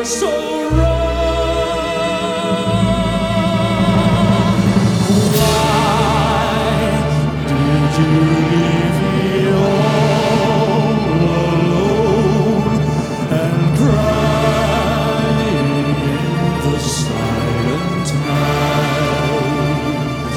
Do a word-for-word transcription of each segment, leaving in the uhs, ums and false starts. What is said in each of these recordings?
so wrong. Why did you leave me all alone and crying in the silent night?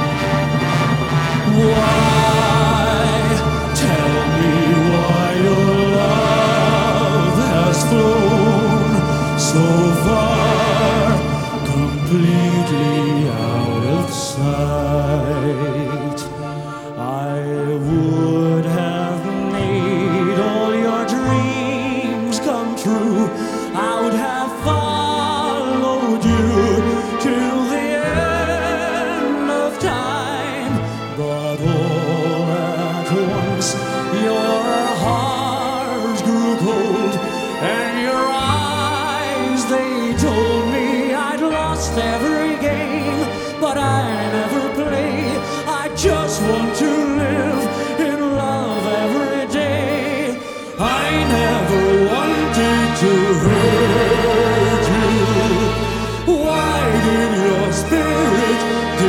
Why? Tell me why your love has flown so far, completely out of sight. I would have made all your dreams come true. I would have followed you till the end of time. But all at once your heart grew cold, and your eyes, they told me I'd lost every game. But I never play, I just want to live in love every day. I never wanted to hurt you. Why did your spirit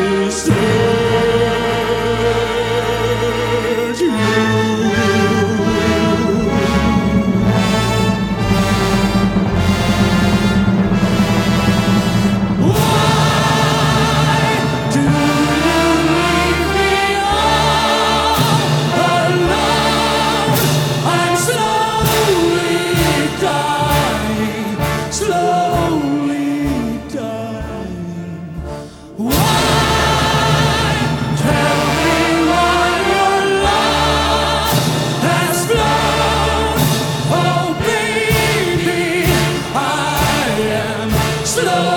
desert you? Slow